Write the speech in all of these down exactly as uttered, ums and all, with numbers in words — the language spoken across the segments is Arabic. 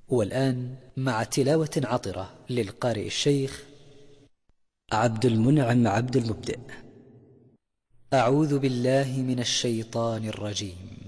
والآن مع تلاوة عطرة للقارئ الشيخ عبد المنعم عبد المبدئ. أعوذ بالله من الشيطان الرجيم.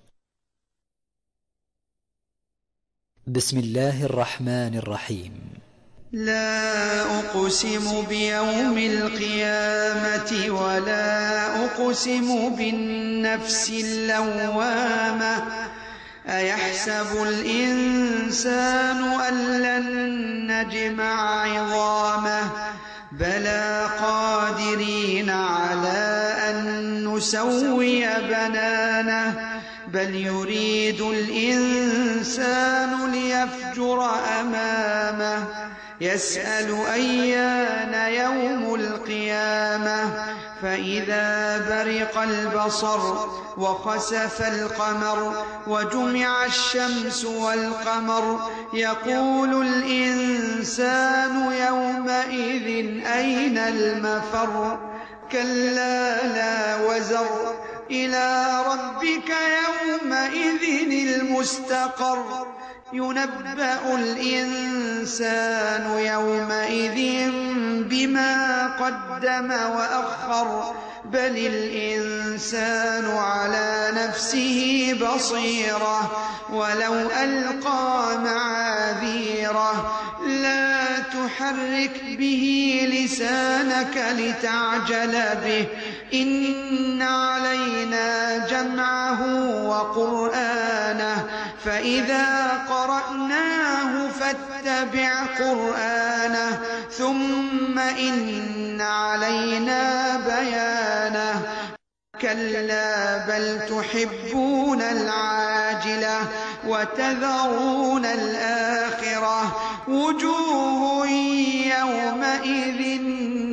بسم الله الرحمن الرحيم. لا أقسم بيوم القيامة ولا أقسم بالنفس اللوامة أيحسب الإنسان أن لن نجمع عظامه بلى قادرين على أن نسوي بنانه بل يريد الإنسان ليفجر أمامه يسأل أيان يوم القيامة فإذا برق البصر وخسف القمر وجمع الشمس والقمر يقول الإنسان يومئذ أين المفر كلا لا وزر إلى ربك يومئذ المستقر ينبأ الإنسان يومئذ بما قدم وأخر بل الإنسان على نفسه بصيرة ولو ألقى معاذيره لا تحرك به لسانك لتعجل به إن علينا جمعه وقرآنه فإذا قرأناه فاتبع قرآنه ثم إن علينا بيانه كلا بل تحبون العاجلة وتذرون الآخرة وجوه يومئذ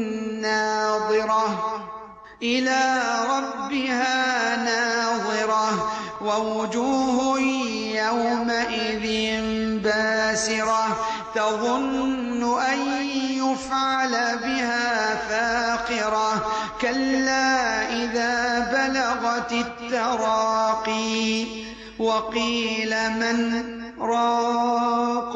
ناظرة إلى ربها ناظرة ووجوه يومئذ باسرة تظن أن يفعل بها فاقرة كلا إذا بلغت التراقي وقيل من راق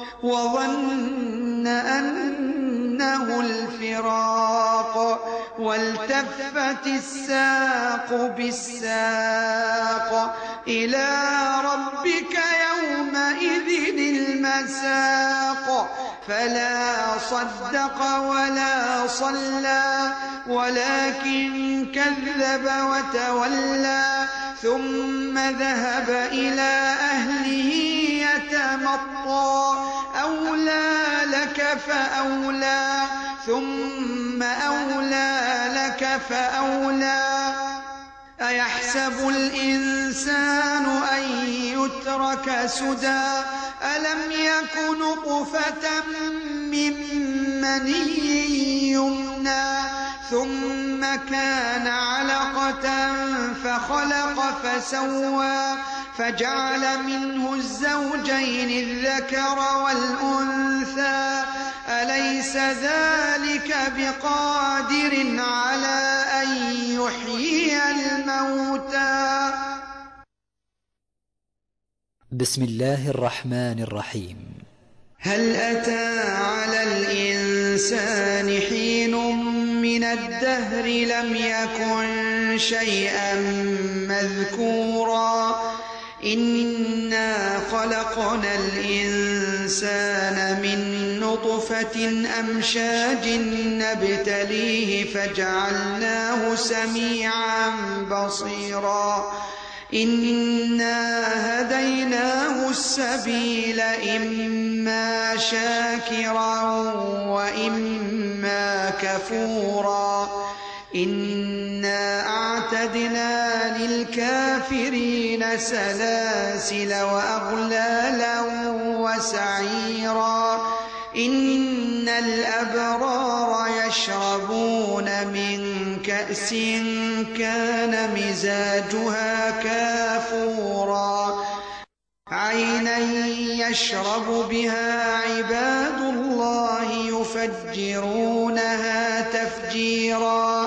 وظن أنه الفراق والتفت الساق بالساق إلى ربك يومئذ المساق فلا صدق ولا صلى ولكن كذب وتولى ثم ذهب إلى أهله يتمطى أولى لك فأولى ثم أولى لك فأولى أيحسب الإنسان أن يترك سدى ألم يك نطفة من مني يمنى ثم كان علقة فخلق فسوى فجعل منه الزوجين الذكر والأنثى أليس ذلك بقادر على أن يحيي الموتى. بسم الله الرحمن الرحيم. هل أتى على الإنسان حين من الدهر لم يكن شيئا مذكورا إنا خلقنا الإنسان من نطفة أمشاج نبتليه فجعلناه سميعا بصيرا إنا هديناه السبيل إما شاكرا وإما كفورا إنا أعتدنا للكافرين سلاسل وأغلالا وسعيرا إن الأبرار يشربون من كأس كان مزاجها كافورا عينا يشرب بها عباد الله يفجرونها تفجيرا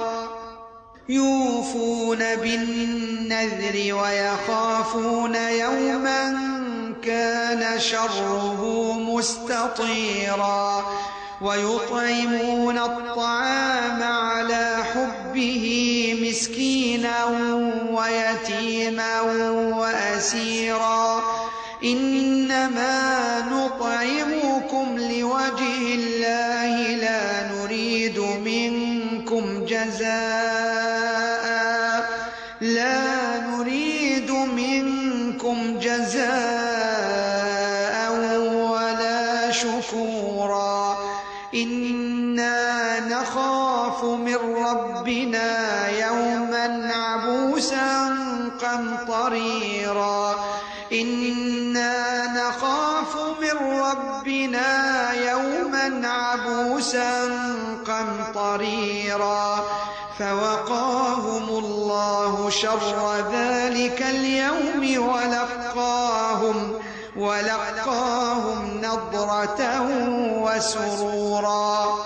يوفون بالنذر ويخافون يوما كان شره مستطيرا ويطعمون الطعام على حبه مسكينا ويتيما وأسيرا إنما نطعمكم لوجه الله لا نريد منكم جزاء لا نريد منكم جزاء ولا شكورا إنا نخاف من ربنا يوما عبوسا قمطريرا إنا نخاف من ربنا يوما عبوسا قمطريرا فوقاهم الله شر ذلك اليوم ولقاهم ولقاهم نضرة وسرورا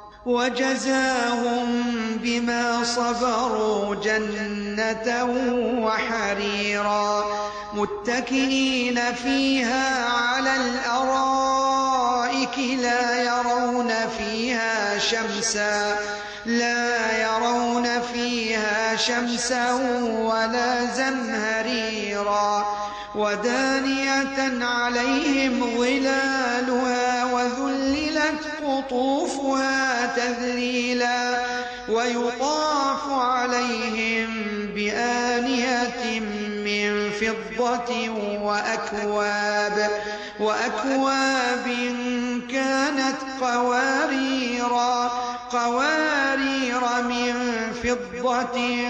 وجزاهم بما صبروا جنة وحريرا متكئين فيها على الأرائك لا يرون فيها شمسا لا يرون فيها شمسا ولا زمهريرا ودانية عليهم ظلالها وذللت قطوفها تذليلا ويطاف عليهم بآنية من فضة وأكواب وأكواب كانت قواريرا قوارير من فضة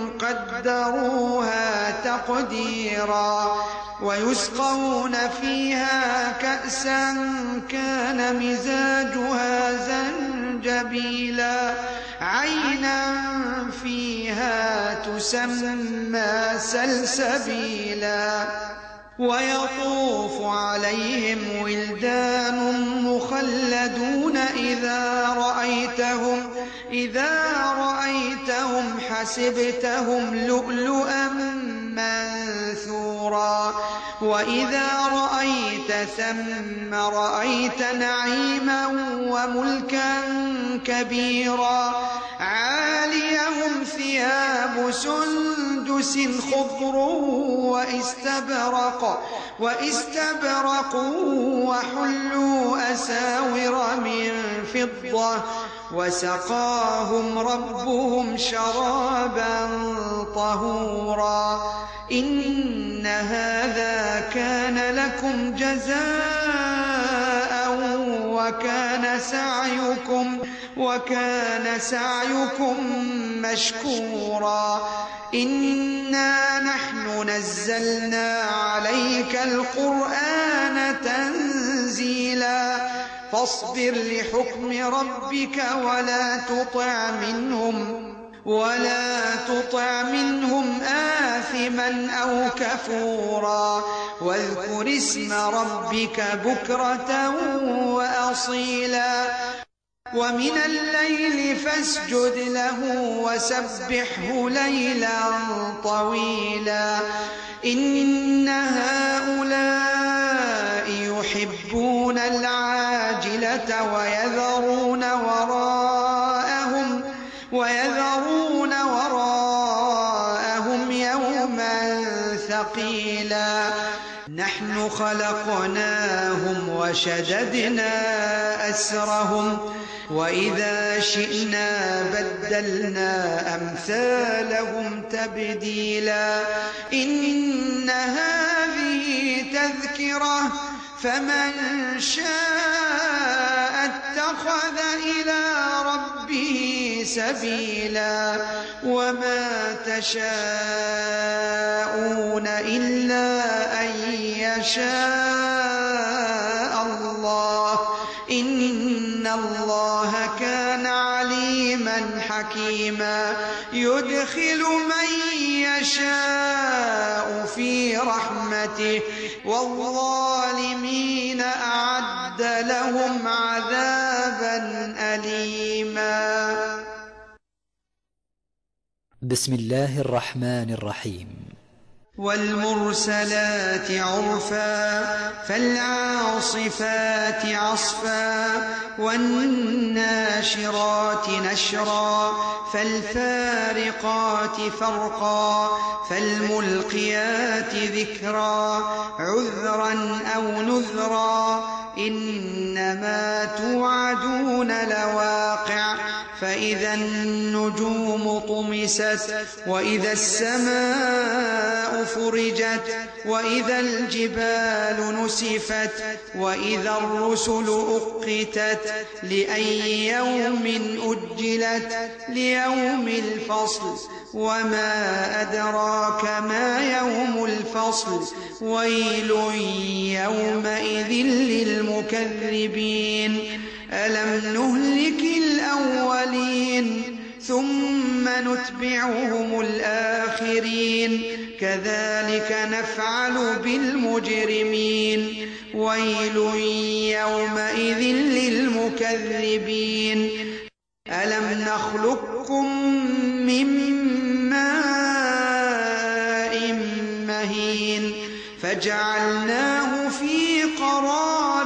قدروها تقديرا ويسقون فيها كأسا كان مزاجها زنجبيلا عينا فيها تسمى سلسبيلا ويطوف عليهم ولدان مخلدون إذا رأيتهم إذا رأيتهم حسبتهم لؤلؤا منثورا وإذا رأيت ثم رأيت نعيما وملكا كبيرا عاليهم ثياب سندس خضر واستبرق واستبرقوا وحلوا أساور من فضة وسقاهم ربهم شرابا طهورا إن هذا كان لكم جزاء وكان سعيكم وكان سعيكم مشكورا إنا نحن نزلنا عليك القرآن تنزيلا فاصبر لحكم ربك ولا تطع منهم ولا تطع منهم آثما أو كفورا واذكر اسم ربك بكرة وأصيلا ومن الليل فاسجد له وسبحه ليلا طويلا إن هؤلاء يحبون العاجلة ويذرون وراءهم ويذرون وراءهم يوما ثقيلا نحن خلقناهم وشددنا أسرهم وإذا شئنا بدلنا أمثالهم تبديلا إن هذه تذكرة فمن شاء اتخذ إلى ربه سبيلا وما تشاءون إلا أن يشاء الله إن الله كان عليما حكيما يدخل من يشاء في رحمته والظالمين أعد لهم عذابا أليما. بسم الله الرحمن الرحيم. والمرسلات عرفا فالعاصفات عصفا والناشرات نشرا فالفارقات فرقا فالملقيات ذكرا عذرا أو نذرا إنما توعدون لواقع فإذا النجوم طمست وإذا السماء فرجت وإذا الجبال نسفت وإذا الرسل أقتت لأي يوم أجلت ليوم الفصل وما أدراك ما يوم الفصل ويل يومئذ للمكذبين ألم نهلك الأولين ثم نتبعهم الآخرين كذلك نفعل بالمجرمين ويل يومئذ للمكذبين ألم نخلقكم من ماء مهين فجعلناه في قرار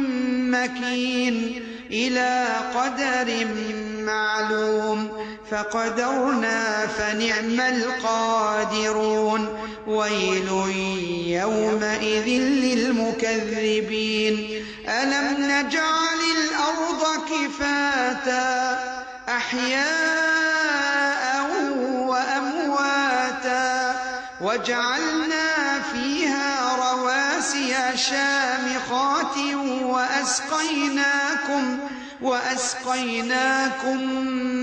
مكين إلى قدر معلوم فقدرنا فنعم القادرون ويل يومئذ للمكذبين ألم نجعل الأرض كفاتا أحياء وأمواتا وجعلنا فيها رواسي شامخات وأسقيناكم وأسقيناكم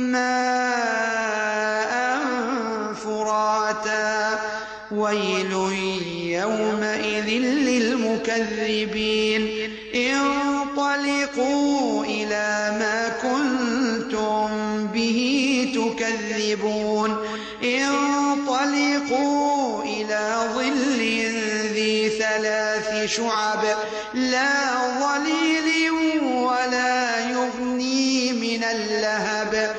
ماء فراتا ويل يومئذ للمكذبين انطلقوا إلى ما كنتم به تكذبون انطلقوا إلى ظل ذي ثلاث شعب لا ظليل ولا يغني من اللهب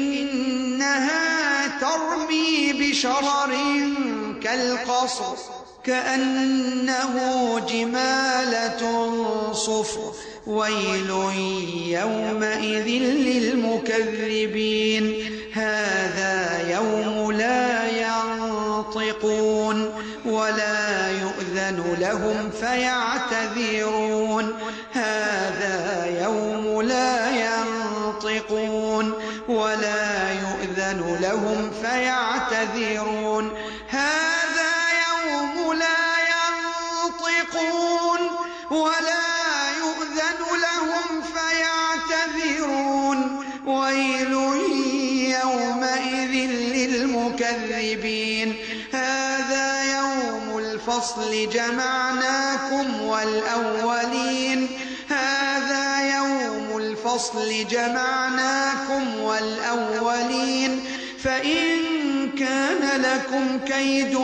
إنها ترمي بشرر كالقصر كأنه جمالة صفر ويل يومئذ للمكذبين هذا يوم لا ينطقون ولا يؤذن لهم فيعتذرون هذا يوم لا ينطقون ولا يؤذن لهم فيعتذرون هذا يوم لا ينطقون ولا يؤذن لهم فيعتذرون ويل يومئذ للمكذبين هذا يوم الفصل جمعناكم والأولين هذا يوم الفصل جمعناكم والأولين فإن كان لكم كيد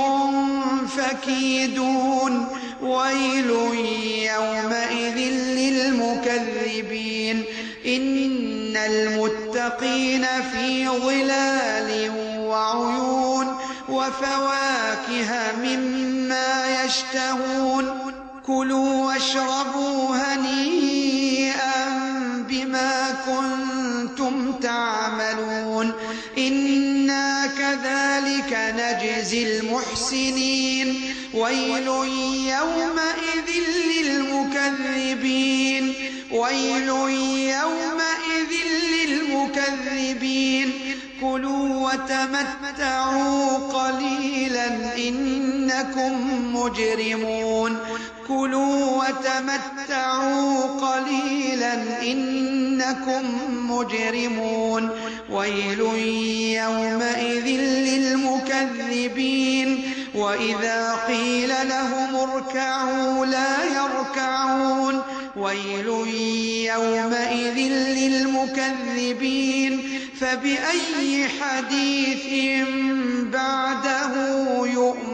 فكيدون ويل يومئذ للمكذبين إن المتقين في ظلال وعيون وفواكه مما يشتهون كلوا واشربوا هنيئا بما كنتم تعملون إنا كذلك نجزي المحسنين ويل يومئذ للمكذبين ويل يومئذ للمكذبين كلوا وتمتعوا قليلا إنكم مجرمون كلوا وتمتعوا قليلا إنكم مجرمون ويل يومئذ للمكذبين وإذا قيل لهم اركعوا لا يركعون ويل يومئذ للمكذبين فبأي حديث بعده يؤمنون